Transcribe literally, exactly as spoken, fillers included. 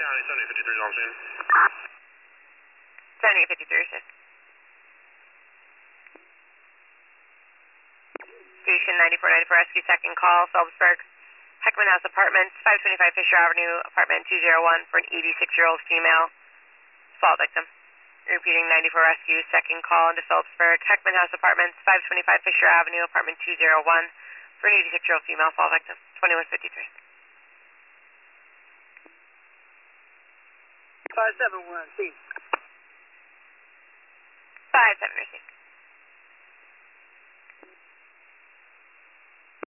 County, seventy fifty-three is on scene. seventy fifty-three, sir. Station ninety-four ninety-four rescue, second call, Phillipsburg. Heckman House Apartments, five twenty-five Fisher Avenue, apartment two oh one for an eighty-six-year-old female. Fall victim. Repeating ninety-four rescue, second call into Phillipsburg. Heckman House Apartments, five twenty-five Fisher Avenue, apartment two oh one for an eighty-six-year-old female. Fall victim. twenty-one fifty-three. five seven one, see. five seven, receive.